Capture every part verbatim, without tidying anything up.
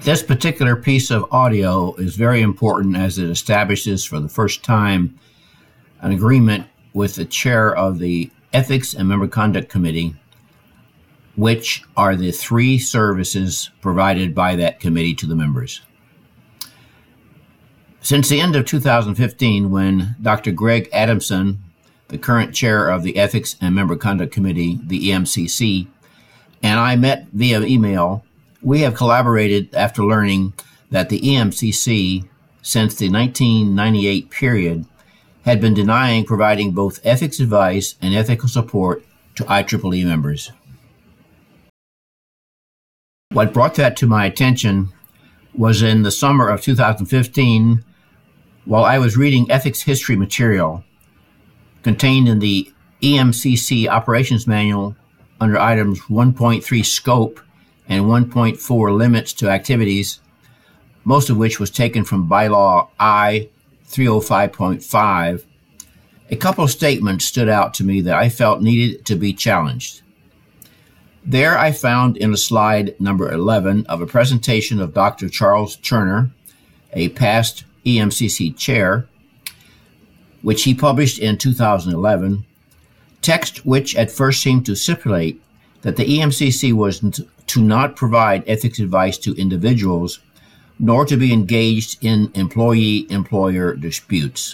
This particular piece of audio is very important as it establishes for the first time an agreement with the chair of the Ethics and Member Conduct Committee, which are the three services provided by that committee to the members. Since the end of two thousand fifteen, when Doctor Greg Adamson, the current chair of the Ethics and Member Conduct Committee, the E M C C, and I met via email, we have collaborated after learning that the E M C C, since the nineteen ninety-eight period, had been denying providing both ethics advice and ethical support to I triple E members. What brought that to my attention was in the summer of two thousand fifteen, while I was reading ethics history material contained in the E M C C Operations Manual under items one point three Scope and one point four Limits to Activities, most of which was taken from Bylaw I three oh five point five, a couple of statements stood out to me that I felt needed to be challenged. There I found in a slide number eleven of a presentation of Doctor Charles Turner, a past E M C C chair, which he published in two thousand eleven, text which at first seemed to stipulate that the E M C C was to not provide ethics advice to individuals, nor to be engaged in employee-employer disputes.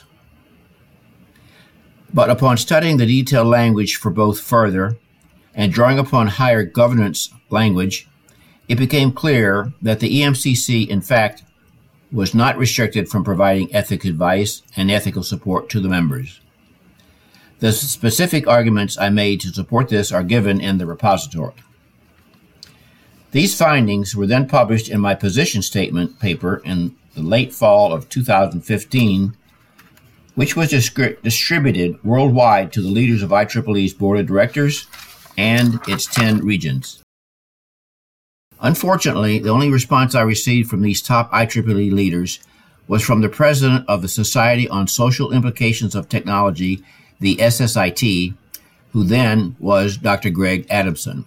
But upon studying the detailed language for both further and drawing upon higher governance language, it became clear that the E M C C, in fact, was not restricted from providing ethics advice and ethical support to the members. The specific arguments I made to support this are given in the repository. These findings were then published in my position statement paper in the late fall of two thousand fifteen, which was distri- distributed worldwide to the leaders of I triple E's board of directors and its ten regions. Unfortunately, the only response I received from these top I triple E leaders was from the president of the Society on Social Implications of Technology, the S S I T, who then was Doctor Greg Adamson.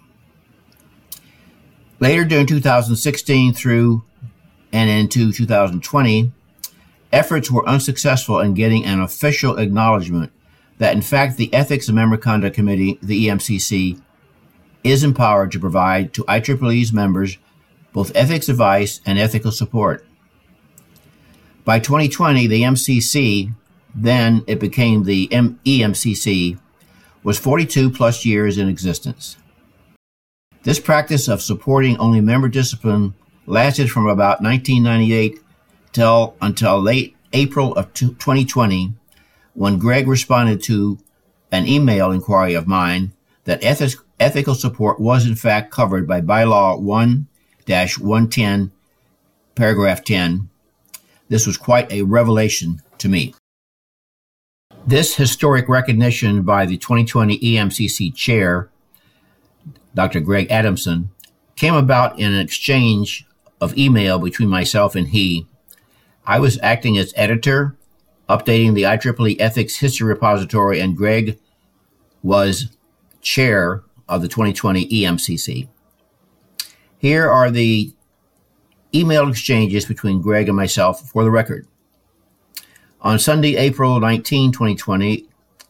Later during two thousand sixteen through and into two thousand twenty, efforts were unsuccessful in getting an official acknowledgement that in fact the Ethics and Member Conduct Committee, the E M C C, is empowered to provide to I triple E's members both ethics advice and ethical support. By twenty twenty, the M C C, then it became the M- E M C C, was forty-two plus years in existence. This practice of supporting only member discipline lasted from about nineteen ninety-eight till until late April of twenty twenty, when Greg responded to an email inquiry of mine that ethics, ethical support was in fact covered by Bylaw one dash one ten, paragraph ten. This was quite a revelation to me. This historic recognition by the twenty twenty E M C C chair, Doctor Greg Adamson, came about in an exchange of email between myself and he. I was acting as editor, updating the I triple E Ethics History Repository, and Greg was chair of the twenty twenty E M C C. Here are the email exchanges between Greg and myself for the record. On Sunday, April nineteenth, twenty twenty,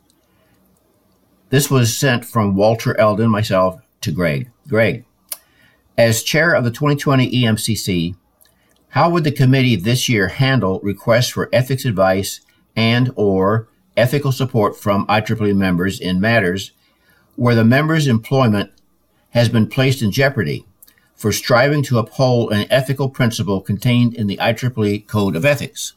this was sent from Walter Eldon, myself, to Greg. Greg, as chair of the twenty twenty E M C C, how would the committee this year handle requests for ethics advice and or ethical support from I triple E members in matters where the member's employment has been placed in jeopardy for striving to uphold an ethical principle contained in the I triple E Code of Ethics?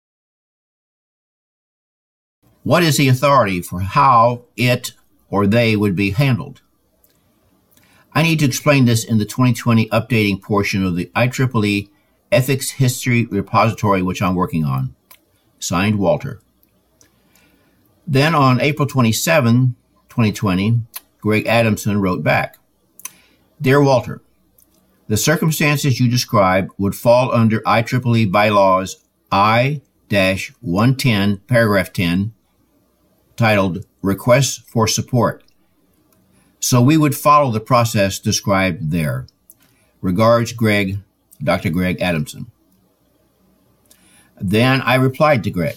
What is the authority for how it or they would be handled? I need to explain this in the twenty twenty updating portion of the I triple E Ethics History Repository, which I'm working on. Signed, Walter. Then on April twenty-seventh, twenty twenty, Greg Adamson wrote back, Dear Walter, the circumstances you describe would fall under I triple E Bylaws I one ten, paragraph ten, titled Requests for Support. So we would follow the process described there. Regards, Greg, Doctor Greg Adamson. Then I replied to Greg.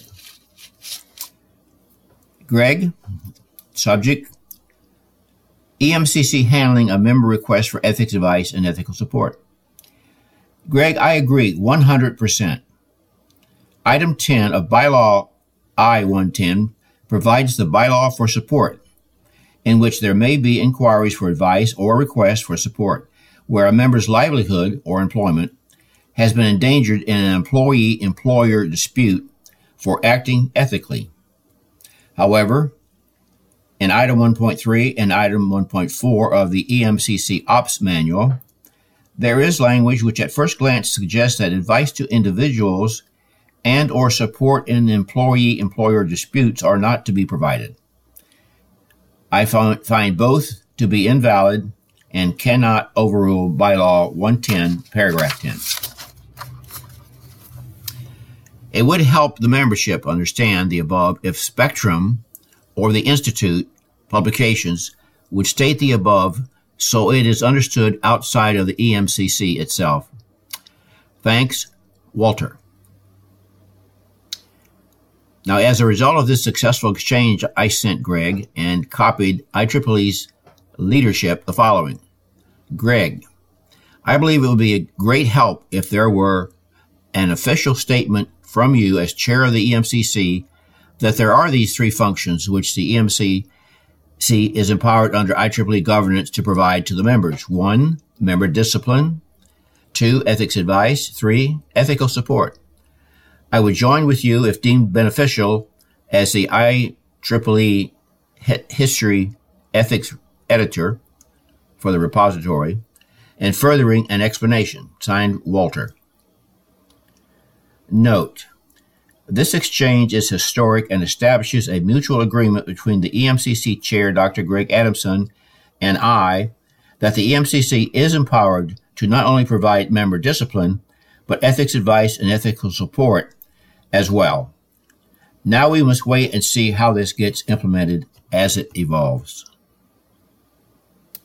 Greg, subject, E M C C handling a member request for ethics advice and ethical support. Greg, I agree one hundred percent. Item ten of Bylaw I one ten provides the bylaw for support, in which there may be inquiries for advice or requests for support where a member's livelihood or employment has been endangered in an employee-employer dispute for acting ethically. However, in Item one point three and Item one point four of the E M C C Ops Manual, there is language which at first glance suggests that advice to individuals and or support in employee-employer disputes are not to be provided. I find both to be invalid and cannot overrule Bylaw one ten, Paragraph ten. It would help the membership understand the above if Spectrum or the Institute publications would state the above so it is understood outside of the E M C C itself. Thanks, Walter. Now, as a result of this successful exchange, I sent Greg and copied I triple E's leadership the following. Greg, I believe it would be a great help if there were an official statement from you as chair of the E M C C that there are these three functions which the E M C C is empowered under I triple E governance to provide to the members. One, member discipline. Two, ethics advice. Three, ethical support. I would join with you if deemed beneficial as the I triple E history ethics editor for the repository and furthering an explanation. Signed, Walter. Note, this exchange is historic and establishes a mutual agreement between the E M C C chair, Doctor Greg Adamson, and I that the E M C C is empowered to not only provide member discipline, but ethics advice and ethical support as well. Now we must wait and see how this gets implemented as it evolves.